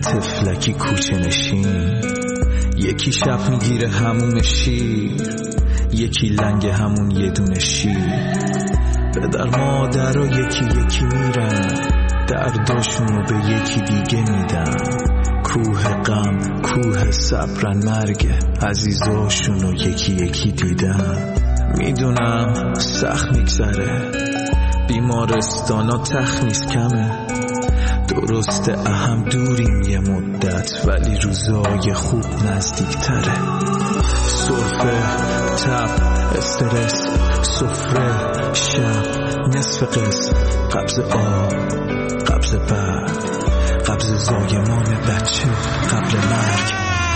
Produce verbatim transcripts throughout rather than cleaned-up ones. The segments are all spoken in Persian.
طفلکی کوچه نشین، یکی شب میگیره همون شیر، یکی لنگ همون یه دونه شیر. پدر مادر و یکی یکی میرن، درداشونو به یکی دیگه میدن. کوه غم کوه صبرن، مرگ عزیزاشونو یکی یکی دیدن. میدونم سخت میگذره، بیمارستانا تخمیز کمه، درسته اهم دوریم یه مدت، ولی روزای خوب نزدیک تره. سرفه، تب، استرس، سفره، شب، نصف قسم، قبض آب، قبض برد، قبض زایمان بچه قبل مرگ.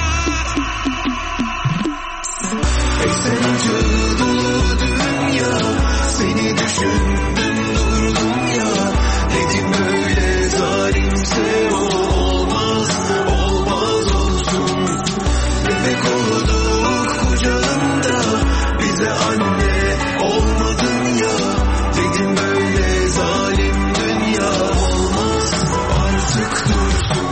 ای سنین dolu dünya, seni düşündüm durdum ya. Dedim böyle zalimse olmaz, olmaz olsun. Bebek olduk kucağında, bize anne olmadın ya. Dedim böyle zalim dünya olmaz, artık dursun.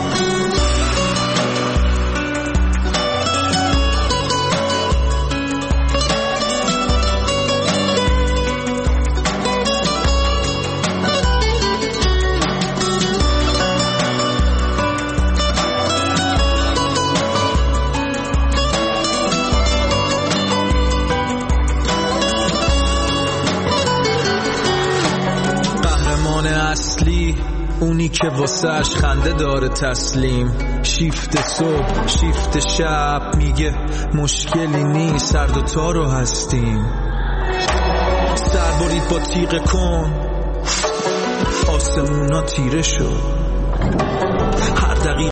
اصلی اونی که واسهش خنده داره تسلیم. شیفت صبح شیفت شب میگه مشکلی نیست، هر دوتا رو هستیم. سر برید با تیغ کن، آسمونا تیره شد. هر دقیقه